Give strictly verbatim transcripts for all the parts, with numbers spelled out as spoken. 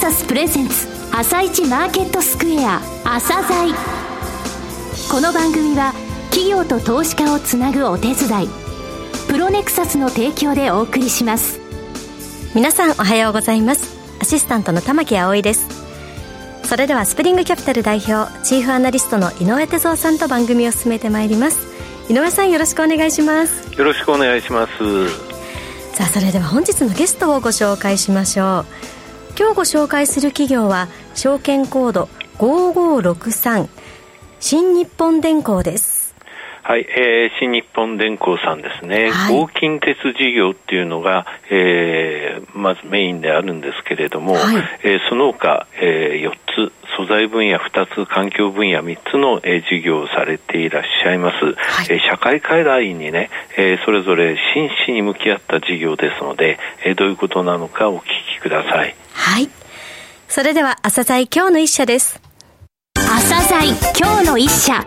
サスプレゼンツ朝一マーケットスクエア朝鮮。この番組は企業と投資家をつなぐお手伝いプロネクサスの提供でお送りします。 皆さんおはようございます。アシスタントの玉木葵です。それではスプリングキャピタル代表チーフアナリストの井上哲夫さんと番組を進めてまいります。井上さん、よろしくお願いします。 よろしくお願いします。 さあ、それでは本日のゲストをご紹介しましょう。今日ご紹介する企業は証券コードごごろくさん新日本電工です。 はい、えー、新日本電工さんですね、 はい、 合金鉄事業っていうのが、えー、まずメインであるんですけれども、はい、えー、その他、えー、よっつ素材分野ふたつ環境分野みっつの、えー、事業をされていらっしゃいます、はい、えー、社会課題にね、えー、それぞれ真摯に向き合った事業ですので、えー、どういうことなのかお聞きください。 はい、それでは朝鮮今日の一社です。 朝鮮今日の一社。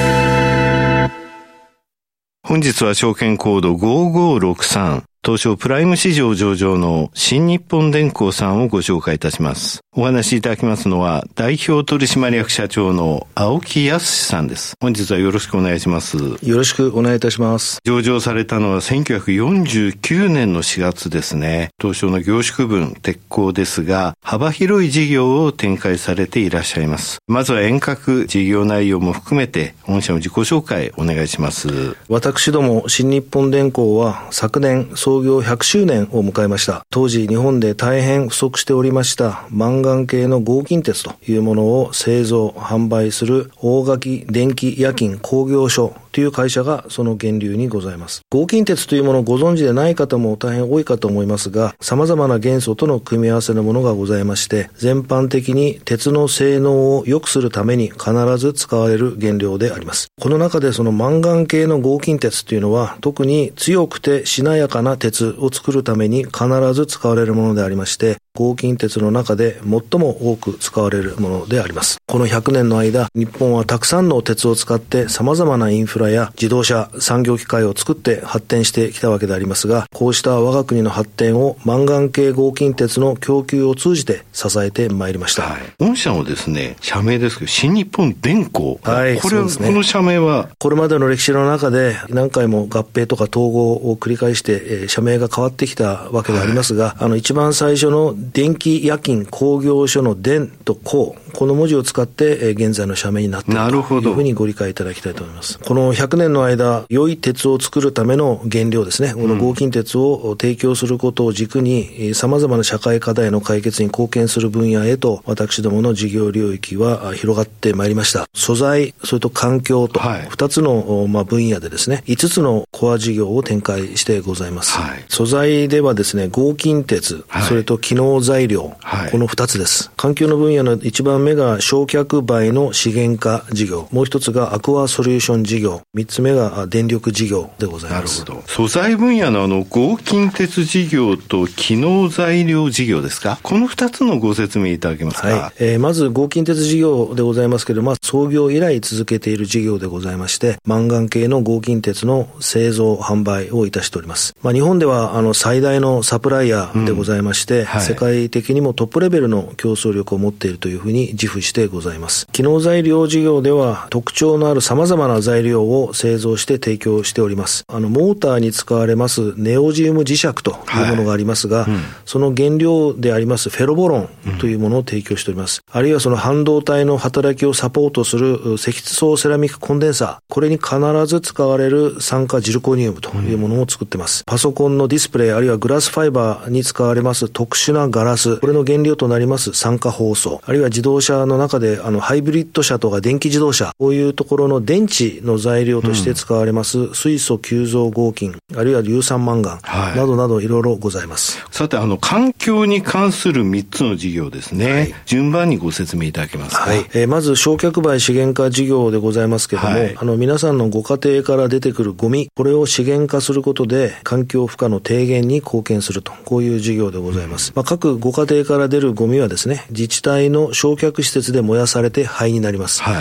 本日は証券コードごごろくさん東証プライム市場上場の新日本電工さんをご紹介いたします。お話しいただきますのは代表取締役社長の青木康さんです。本日はよろしくお願いします。 よろしくお願いいたします。 上場されたのはせんきゅうひゃくよんじゅうきゅうねんのしがつですね。東証の凝縮分鉄鋼ですが幅広い事業を展開されていらっしゃいます。まずは遠隔事業内容も含めて御社の自己紹介お願いします。 私ども新日本電工は昨年創業ひゃくしゅうねんを迎えました。当時日本で大変不足しておりましたマンガン系の合金鉄というものを製造販売する大垣電気冶金工業所という会社がその源流にございます。合金鉄というものをご存知でない方も大変多いかと思いますが、様々な元素との組み合わせのものがございまして、全般的に鉄の性能を良くするために必ず使われる原料であります。この中でそのマンガン系の合金鉄というのは特に強くてしなやかな鉄を作るために必ず使われるものでありまして、合金鉄の中で最も多く使われるものであります。このひゃくねんの間、日本はたくさんの鉄を使って様々なインフラや自動車、産業機械を作って発展してきたわけでありますが、こうした我が国の発展をマンガン系合金鉄の供給を通じて支えてまいりました。 はい、御社のですね、社名ですけど、新日本電工。 はい、 これは、ね、この社名はこれまでの歴史の中で何回も合併とか統合を繰り返して、えー、社名が変わってきたわけでありますが、はい、あの一番最初の電気冶金工業所の電と工、この文字を使って、えー、現在の社名になっているというふうにご理解いただきたいと思います。このひゃくねんの間、良い鉄を作るための原料ですね、この合金鉄を提供することを軸に、さまざまな社会課題の解決に貢献する分野へと、私どもの事業領域は広がってまいりました。素材、それと環境とふたつの、まあ、分野でですね、いつつのコア事業を展開してございます。はい、素材ではですね、合金鉄、はい、それと機能材料、はい、このふたつです。環境の分野のいちばんめが焼却灰の資源化事業、もう一つがアクアソリューション事業、みっつめが電力事業でございます。 なるほど。素材分野のあの合金鉄事業と機能材料事業ですか、このふたつのご説明いただけますか。 はい、えー、まず合金鉄事業でございますけれども、まあ、創業以来続けている事業でございまして、マンガン系の合金鉄の製造販売をいたしております。まあ、日本ではあの最大のサプライヤーでございまして、うん、はい、世界的にもトップレベルの競争力を持っているというふうに自負してございます。機能材料事業では特徴のある様々な材料を製造して提供しております。あのモーターに使われますネオジウム磁石というものがありますが、はい、うん、その原料でありますフェロボロンというものを提供しております。うん、あるいはその半導体の働きをサポートする積層セラミックコンデンサー、これに必ず使われる酸化ジルコニウムというものを作っています。うん、パソコンのディスプレイあるいはグラスファイバーに使われます特殊なガラス、これの原料となります酸化包装、あるいは自動車の中であのハイブリッド車とか電気自動車、こういうところの電池の材料として使われます水素吸造合金、あるいは硫酸マンガン、はい、などなどいろいろございます。 さて、あの環境に関するみっつの事業ですね、はい、順番にご説明いただけますか。 はい、えー、まず焼却灰資源化事業でございますけれども、はい、あの皆さんのご家庭から出てくるゴミ、これを資源化することで環境負荷の低減に貢献すると、こういう事業でございます。うん、まあ、各ご家庭から出るゴミはですね、自治体の焼却施設で燃やされて灰になります。はい、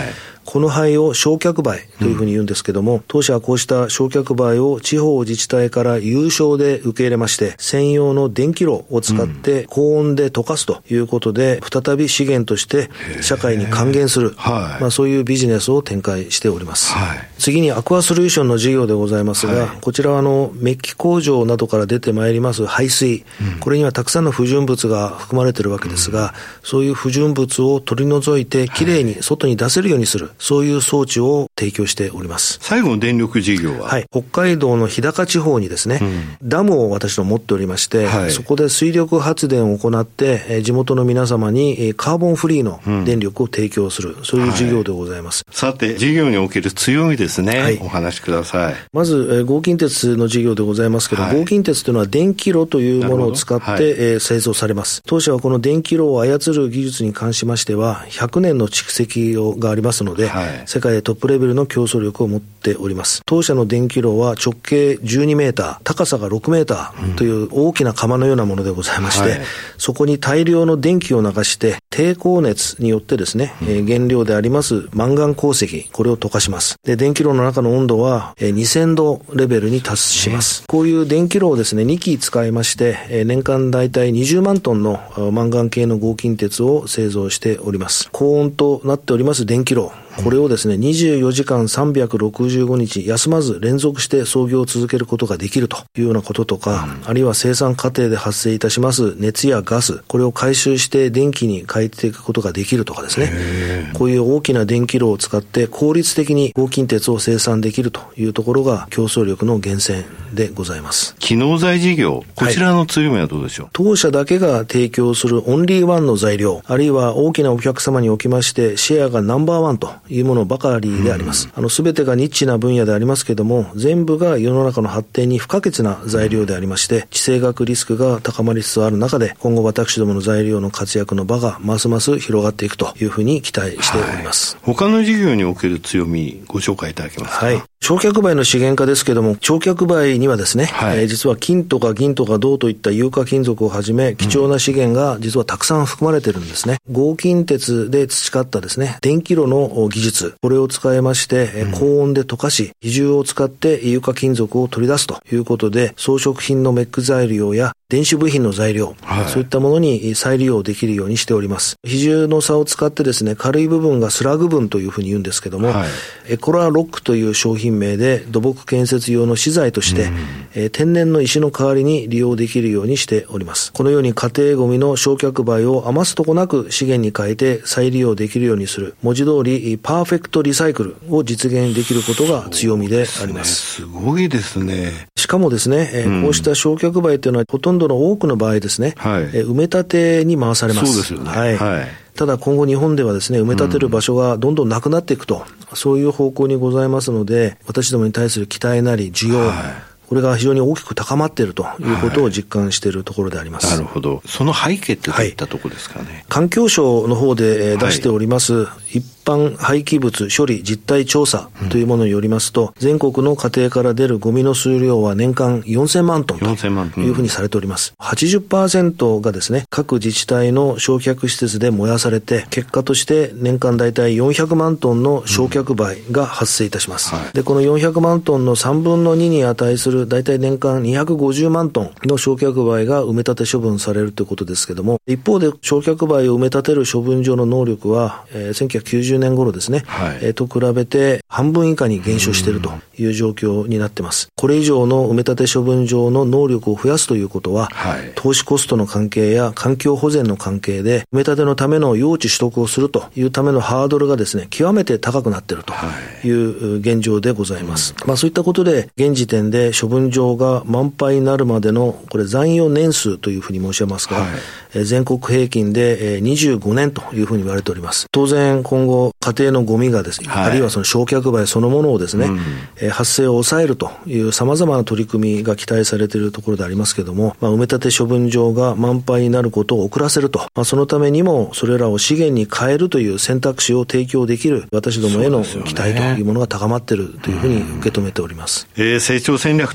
この灰を焼却灰というふうに言うんですけども、うん、当社はこうした焼却灰を地方自治体から有償で受け入れまして、専用の電気炉を使って高温で溶かすということで、再び資源として社会に還元する、はい、まあ、そういうビジネスを展開しております。はい、次にアクアソリューションの事業でございますが、はい、こちらはあのメッキ工場などから出てまいります排水、うん、これにはたくさんの不純物が含まれているわけですが、うん、そういう不純物を取り除いてきれいに外に出せるようにする、はい、そういう装置を提供しております。 最後の電力事業は、 はい、北海道の日高地方にですね、うん、ダムを私ども持っておりまして、はい、そこで水力発電を行って、えー、地元の皆様にカーボンフリーの電力を提供する、うん、そういう事業でございます。 はい、さて、事業における強みですね、はい、お話しください。 まず、えー、合金鉄の事業でございますけど、はい、合金鉄というのは電気炉というものを使って、はい、えー、製造されます。当社はこの電気炉を操る技術に関しましてはひゃくねんの蓄積がありますので、はい、世界でトップレベルの競争力を持っております。当社の電気炉は直径じゅうにメーター、高さがろくメーターという大きな釜のようなものでございまして、うん、はい、そこに大量の電気を流して抵抗熱によってですね、うん、えー、原料でありますマンガン鉱石、これを溶かします。で、電気炉の中の温度は、えー、にせんどレベルに達します。ね、こういう電気炉をですねにき使いまして、えー、年間だいたいにじゅうまんトンのマンガン系の合金鉄を製造しております。高温となっております電気炉、これをですねにじゅうよじかんさんびゃくろくじゅうごにち休まず連続して操業を続けることができるというようなこととか、うん、あるいは生産過程で発生いたします熱やガス、これを回収して電気に変えていくことができるとかですね、こういう大きな電気炉を使って効率的に合金鉄を生産できるというところが競争力の源泉でございます。 機能材事業、こちらの強みはどうでしょう。はい、 当社だけが提供するオンリーワンの材料、あるいは大きなお客様におきましてシェアがナンバーワンというものばかりであります。うん、あの全てがニッチな分野でありますけれども、全部が世の中の発展に不可欠な材料でありまして、地政学リスクが高まりつつある中で、今後私どもの材料の活躍の場がますます広がっていくというふうに期待しております。 はい、他の事業における強みご紹介いただけますか。 はい。焼却灰の資源化ですけども、焼却灰にはですね、はい、えー、実は金とか銀とか銅といった有価金属をはじめ貴重な資源が実はたくさん含まれているんですね。うん、合金鉄で培ったですね電気炉の技術、これを使いまして、うん、高温で溶かし比重を使って有価金属を取り出すということで、装飾品のメック材料や電子部品の材料、はい、そういったものに再利用できるようにしております。比重の差を使ってですね、軽い部分がスラグ分というふうに言うんですけども、はい、エコラロックという商品名で土木建設用の資材として、うん、えー、天然の石の代わりに利用できるようにしております。このように家庭ゴミの焼却灰を余すとこなく資源に変えて再利用できるようにする、文字通りパーフェクトリサイクルを実現できることが強みであります。 すごいですね。 しかもですね、えーうん、こうした焼却灰というのはほとんどの多くの場合ですね、はい、え埋め立てに回されます。 そうですよね。 はい。はい、ただ今後日本ではですね、埋め立てる場所がどんどんなくなっていくと、うん、そういう方向にございますので、私どもに対する期待なり需要、はい、これが非常に大きく高まっているということを実感しているところであります。 はい、なるほど。その背景ってどういったところですかね。はい、 環境省の方で出しております、はい、一般廃棄物処理実態調査というものによりますと、うん、全国の家庭から出るゴミの数量は年間よんせんまんトンというふうにされております。はちじゅっパーセントがですね、各自治体の焼却施設で燃やされて、結果として年間だいたいよんひゃくまんトンの焼却灰が発生いたします。うん、はい、で、このよんひゃくまんトンのさんぶんのにに値するだいたい年間にひゃくごじゅうまんトンの焼却灰が埋め立て処分されるということですけども、一方で焼却灰を埋め立てる処分場の能力は、えー、せんきゅうひゃくきゅうじゅうねん頃ですね、はい、えー、と比べて半分以下に減少しているという状況になっています。これ以上の埋め立て処分場の能力を増やすということは、はい、投資コストの関係や環境保全の関係で埋め立てのための用地取得をするというためのハードルがですね、極めて高くなっているという現状でございます。はい、まあ、そういったことで現時点で処分場が満杯になるまでのこれ残余年数というふうに申し上げますが、はい、え全国平均でにじゅうごねんというふうに言われております。当然今後家庭のゴミがですね、はい、あるいはその焼却灰そのものをですね、うん、え発生を抑えるという様々な取り組みが期待されているところでありますけれども、まあ、埋め立て処分場が満杯になることを遅らせると、まあ、そのためにもそれらを資源に変えるという選択肢を提供できる私どもへの期待というものが高まっているというふうに受け止めております。 ね、えー、成長戦略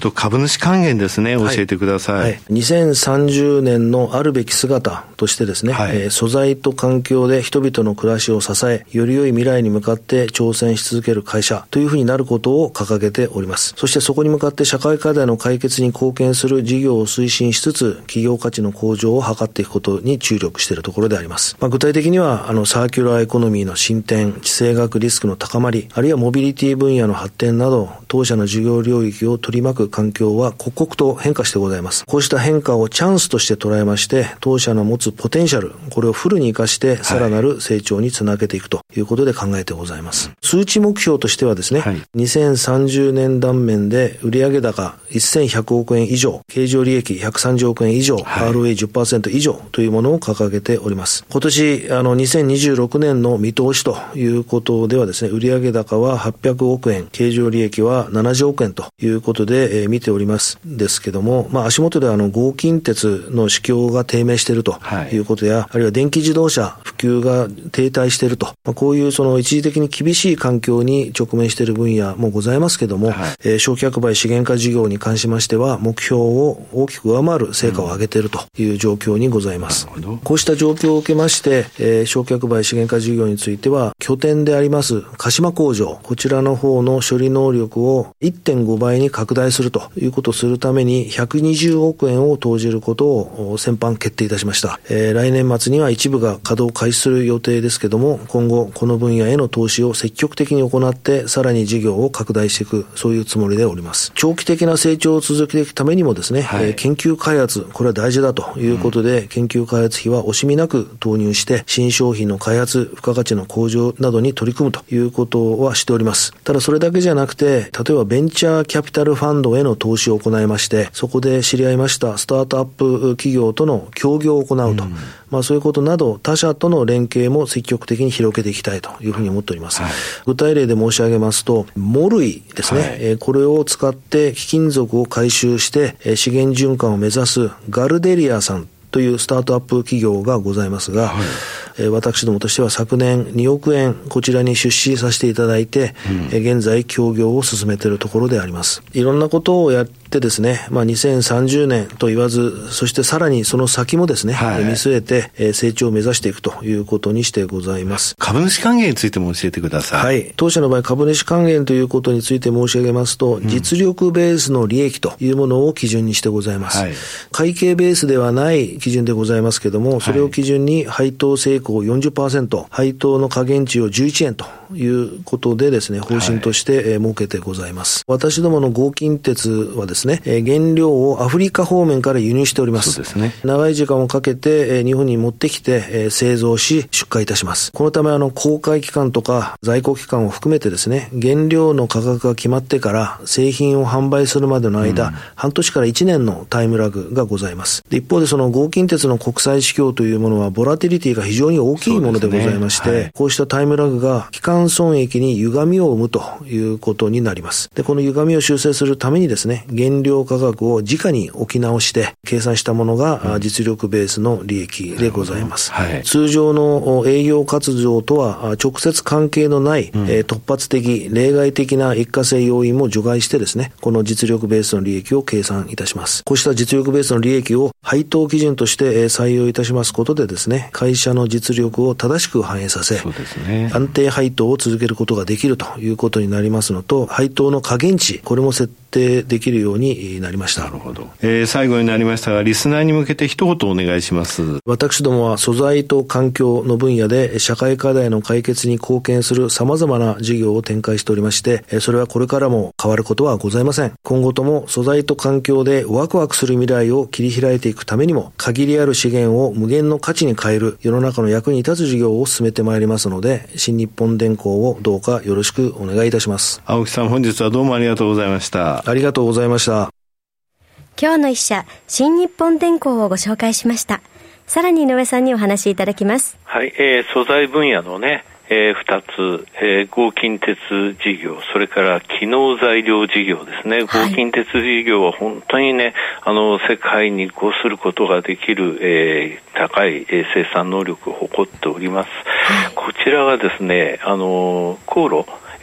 と株主還元ですね、教えてください。はいはい、 にせんさんじゅうねんのあるべき姿としてですね、はいえー、素材と環境で人々の暮らしを支え、より良い未来に向かって挑戦し続ける会社というふうになることを掲げております。そしてそこに向かって社会課題の解決に貢献する事業を推進しつつ、企業価値の向上を図っていくことに注力しているところであります。まあ、具体的にはあのサーキュラーエコノミーの進展、地政学リスクの高まり、あるいはモビリティ分野の発展など、当社の事業領域を取り巻く環境は刻々と変化してございます。こうした変化をチャンスとして捉えまして、当社の持つポテンシャル、これをフルに活かしてさらなる成長につなげていくということで考えてございます。はい、数値目標としてはですね、はい、にせんさんじゅうねん断面で売上高せんひゃくおくえん以上、経常利益ひゃくさんじゅうおくえん以上、はい、アールオーエーじゅっパーセント 以上というものを掲げております。今年あのにせんにじゅうろくねんの見通しということではですね、売上高ははっぴゃくおくえん、経常利益はななじゅうおくえんということで、えー、見ておりますですけども、まあ、足元ではあの合金鉄の市況が低迷しているということや、はい、あるいは電気自動車普及が停滞していると、まあ、こういうその一時的に厳しい環境に直面している分野もございますけども、はいえー、小規格売資源化事業に関しましては目標を大きく上回る成果を上げているという状況にございます。うん、こうした状況を受けまして、えー、小規格売資源化事業については拠点であります鹿島工場、こちらの方の処理能力を いってんごばいに拡大するということをするためにひゃくにじゅうおくえんを投じることを先般決定いたしました。えー、来年末には一部が稼働開始する予定ですけども、今後この分野への投資を積極的に行ってさらに事業を拡大していく、そういうつもりでおります。長期的な成長を続けていくためにもですね、はいえー、研究開発、これは大事だということで、うん、研究開発費は惜しみなく投入して新商品の開発、付加価値の向上などに取り組むということはしております。ただそれだけじゃなくて、例えばベンチャーキャピタルファンドへの投資を行いまして、そこで知り合いましたスタートアップ企業との協業を行うと、うんまあ、そういうことなど他社との連携も積極的に広げていきたいというふうに思っております。はい、具体例で申し上げますと、モルイですね、はいえー、これを使って貴金属を回収して、えー、資源循環を目指すガルデリアさんというスタートアップ企業がございますが、はいえー、私どもとしては昨年におくえんこちらに出資させていただいて、うんえー、現在協業を進めているところであります。いろんなことをやってですね、まあ、にせんさんじゅうねんと言わず、そしてさらにその先もですね、はい、見据えて、えー、成長を目指していくということにしてございます。 株主還元についても教えてください。 はい。当社の場合株主還元ということについて申し上げますと、うん、実力ベースの利益というものを基準にしてございます。はい、会計ベースではない基準でございますけども、それを基準に配当成功 よんじゅっパーセント、配当の下限値をじゅういちえんということでですね、方針として、はい、設けてございます。私どもの合金鉄はですね、原料をアフリカ方面から輸入しております。そうですね。長い時間をかけて日本に持ってきて製造し出荷いたします。このためあの公開期間とか在庫期間を含めてですね、原料の価格が決まってから製品を販売するまでの間、うん、半年からいちねんのタイムラグがございます。で一方でその合金鉄の国際市況というものはボラティリティが非常に大きいものでございまして、ねはい、こうしたタイムラグが期間損益に歪みを生むということになります。でこの歪みを修正するためにですね、原料価格を直に置き直して計算したものが実力ベースの利益でございます。はい、通常の営業活動とは直接関係のない、うん、突発的例外的な一過性要因も除外してですね、この実力ベースの利益を計算いたします。こうした実力ベースの利益を配当基準として採用いたしますことでですね、会社の実力を正しく反映させ、そうですね、安定配当を続けることができるということになりますのと、配当の下限値、これも設定できるようになりました。 なるほど。えー、最後になりましたが、リスナーに向けて一言お願いします。 私どもは素材と環境の分野で社会課題の解決に貢献する様々な事業を展開しておりまして、それはこれからも変わることはございません。今後とも素材と環境でワクワクする未来を切り開いていくためにも、限りある資源を無限の価値に変える世の中の役に立つ事業を進めてまいりますので、新日本電工をどうかよろしくお願いいたします。 青木さん、本日はどうもありがとうございました。 ありがとうございました。 今日の一社、新日本電工をご紹介しました。さらに井上さんにお話しいただきます。 はい、えー、素材分野のね、えー、ふたつ、えー、合金鉄事業、それから機能材料事業ですね。合金鉄事業は本当にね、あの世界にこうすることができる、えー、高い、えー、生産能力を誇っております。はい、こちらはですね、あの航路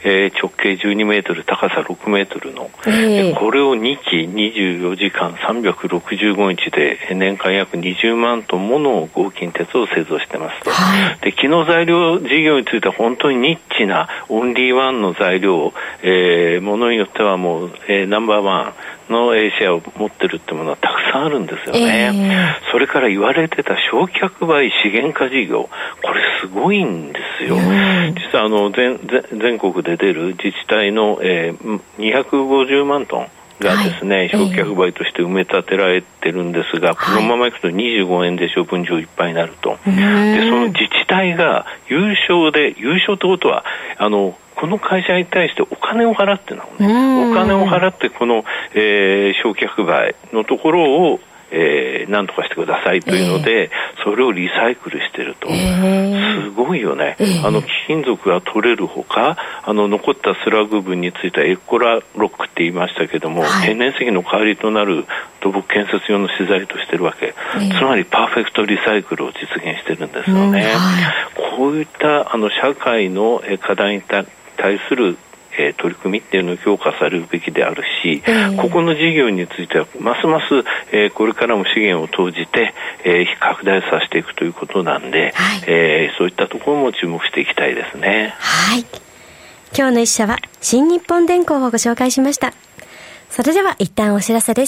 えー、直径じゅうにメートル高さろくメートルの、えー、これをにきにじゅうよじかんさんびゃくろくじゅうごにちで年間約にじゅうまんトンもの合金鉄を製造してますと、はい、で機能材料事業については本当にニッチなオンリーワンの材料、えー、ものによってはもう、えー、ナンバーワンのシェアを持ってるってものはたくさんあるんですよね、えー、それから言われてた焼却灰資源化事業、これすごいんですよ、えー、実はあの 全, 全国で出る自治体の、えー、にひゃくごじゅうまんトンがですね、はい、焼却灰として埋め立てられてるんですが、はい、このままいくとにじゅうごえんで処分場いっぱいになると、でその自治体が優勝で、優勝ってことはあのこの会社に対してお金を払ってなのね、お金を払ってこの、えー、焼却灰のところをえー、何とかしてくださいというので、えー、それをリサイクルしてると、えー、すごいよね、えー、あの貴金属が取れるほか、あの残ったスラグ分についてはエコラロックって言いましたけども、はい、天然石の代わりとなる土木建設用の資材としてるわけ、えー、つまりパーフェクトリサイクルを実現してるんですよね、うん、はい、こういったあの社会の課題に対するえー、取り組みっていうのを評価されるべきであるし、えー、ここの事業についてはますます、えー、これからも資源を投じて、えー、拡大させていくということなんで、はい、えー、そういったところも注目していきたいですね。 はい、今日の一社は新日本電工をご紹介しました。それでは一旦お知らせです。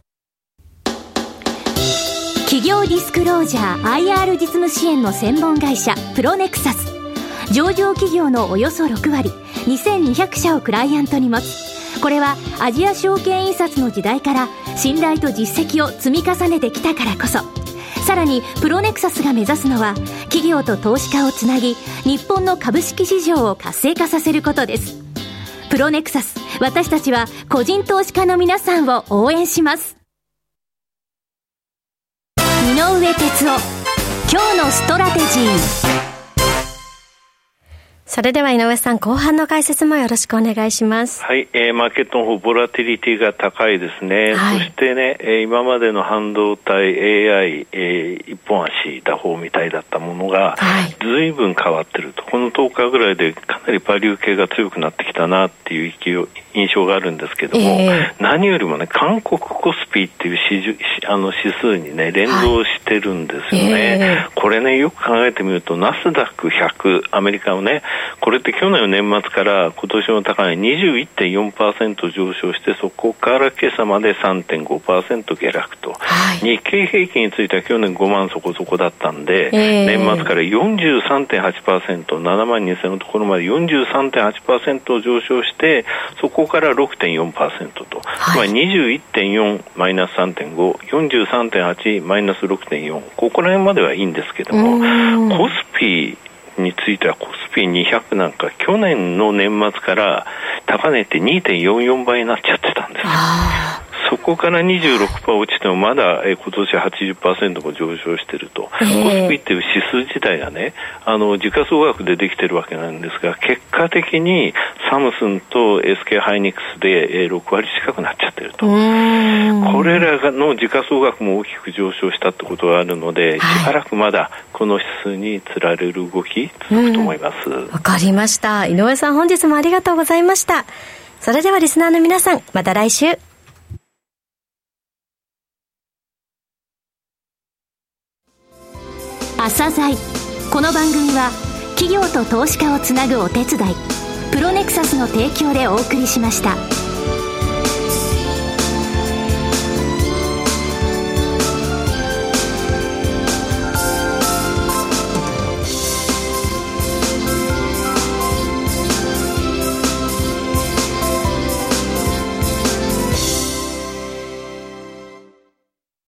企業ディスクロージャー アイアール 実務支援の専門会社プロネクサス、上場企業のおよそろくわりにせんにひゃくしゃをクライアントに持つ。これはアジア証券印刷の時代から信頼と実績を積み重ねてきたからこそ、さらにプロネクサスが目指すのは企業と投資家をつなぎ、日本の株式市場を活性化させることです。プロネクサス、私たちは個人投資家の皆さんを応援します。井上哲夫、今日のストラテジー。 それでは井上さん、後半の解説もよろしくお願いします。 はい、えー、マーケットの方ボラティリティが高いですね、はい、そしてね、えー、今までの半導体 エーアイ、えー、一本足打法みたいだったものが、はい、随分変わってると。このとおかぐらいでかなりバリュー系が強くなってきたなっていう印象があるんですけども、えー、何よりもね、韓国コスピっていう指あの指数にね連動してるんですよね、はい、えー、これね、よく考えてみるとナスダックひゃく、アメリカのね、これって去年の年末から今年の高値 にじゅういってんよんパーセント 上昇して、そこから今朝まで さんてんごパーセント 下落と、はい、日経平均については去年ごまんそこそこだったんで、えー、年末から よんじゅうさんてんはちパーセント、ななまんにせんのところまで よんじゅうさんてんはちパーセント 上昇して、そこから ろくてんよんパーセント と、はい、つまり にじゅういってんよん マイナス さんてんご、よんじゅうさんてんはち マイナス ろくてんよん、ここら辺まではいいんですけども、コスピについてはコスピーにひゃくなんか去年の年末から高値って にてんよんよん 倍になっちゃってたんですよ。そこから にじゅうろくパーセント 落ちてもまだ、えー、今年 はちじゅっパーセント も上昇していると、えー、コスピっていう指数自体がね、あの時価総額でできてるわけなんですが、結果的にサムスンと エスケー ハイニックスで、えー、ろくわり近くなっちゃってると。これらの時価総額も大きく上昇したってことがあるので、はい、しばらくまだこの指数につられる動き続くと思います。 わかりました。井上さん、本日もありがとうございました。それではリスナーの皆さん、また来週。 朝鮮。この番組は企業と投資家をつなぐお手伝い、プロネクサスの提供でお送りしました。